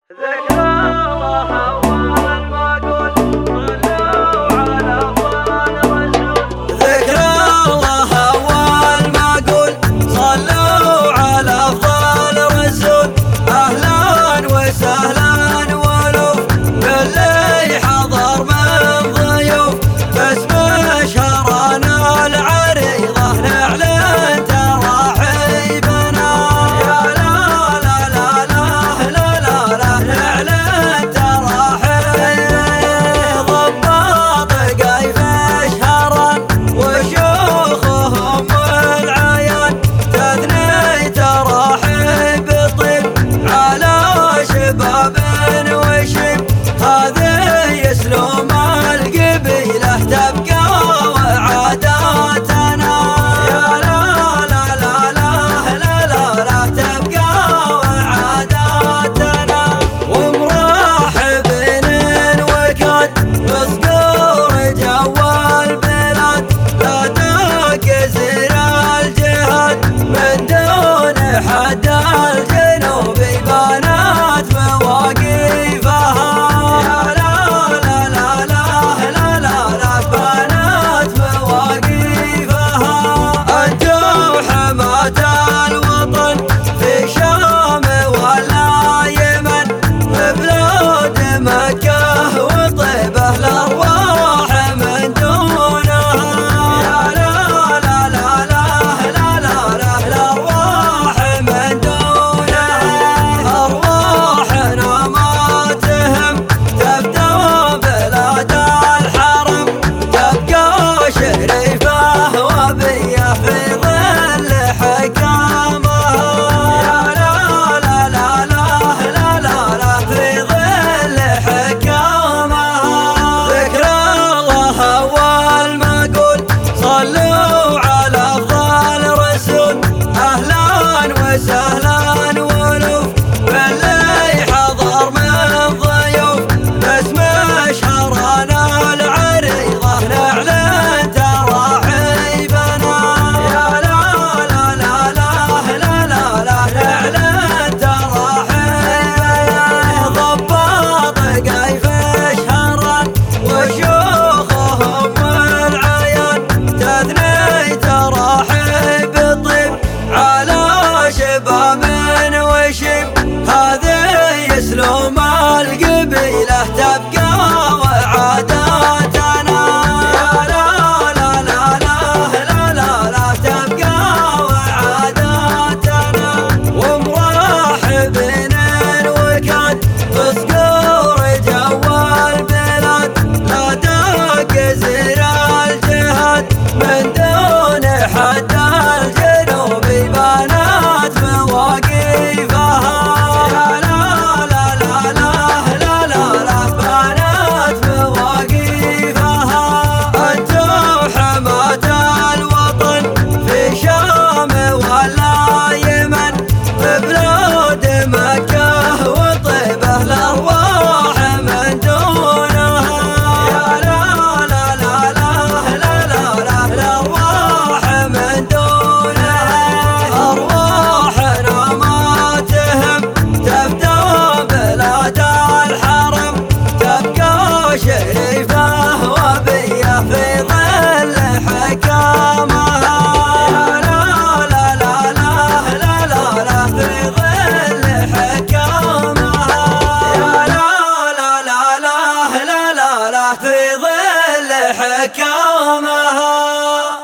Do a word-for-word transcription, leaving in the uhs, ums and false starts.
ذكر الله أول ما قل صلوا على أفضل رسول. ذكر الله أول ما قل صلوا على أفضل رسول. أهلا وسهلا ولوف باللي حضر من ضيوف، باسم شهرنا العريضة نعلن تراحيبنا. يا لا لا لا لا لا لا لا نعلن تراحيب ضباط قيف شهرا وشيوخهم والعيان، تثني تراحيب طيب على شباب وشيب. هذه يسلم القبيلة تبقى وعاداتنا. يا لا لا لا لا لا لا لا تبقى وعاداتنا. ومرحبين وكاد بصقور جو البلاد، لا تكسر الجهاد من دون حد. الجنوب بنات مواقفها. يا لا لا لا لا لا لا لا بنات مواقفها. انتم حماة الوطن في شام ولا يمن، بلاد مكة وطيبة الأرواح من دونها. يا لا لا لا لا لا لا لا الأرواح من دونها. أرواحنا ما تهم تبدأ بلاد الحرم، تبقى شريفة وبية في ظل حكامها. يا لا لا لا لا لا لا لا في ظل حكامها. ذكر الله أول ما قل صلوا على أفضل رسول. أهلا وسهلا ولوف باللي حضر من ضيوف، باسم شهرنا العريضة نعلن تراحيبنا. يا لا لا لا لا لا لا لا نعلن تراحيبنا. ضباط قيف شهرا وشيوخهم والعيان، تثني تراحيب طيب على شباب وشيب. هذه يسلم القبيلة تبقى وعاداتنا. يا لا لا لا لا لا لا لا تبقى وعاداتنا. ومرحبين وكاد بصقور جو البلاد، لا تكسر الجهاد من دون حد. الجنوب بنات مواقفها. يا لا لا لا لا لا لا لا بنات مواقفها. انتم حماة الوطن في شام ولا يمن، بلاد مكة وطيبة الأرواح من دونها. يا لا لا لا لا لا لا لا الأرواح من دونها. أرواحنا ما تهم تبدأ بلاد الحرم، تبقى شريفة وبية في ظل حكامها. يا لا لا لا لا لا لا لا في ظل حكامها. يا لا لا لا لا لا لا لا في ظل حكامها.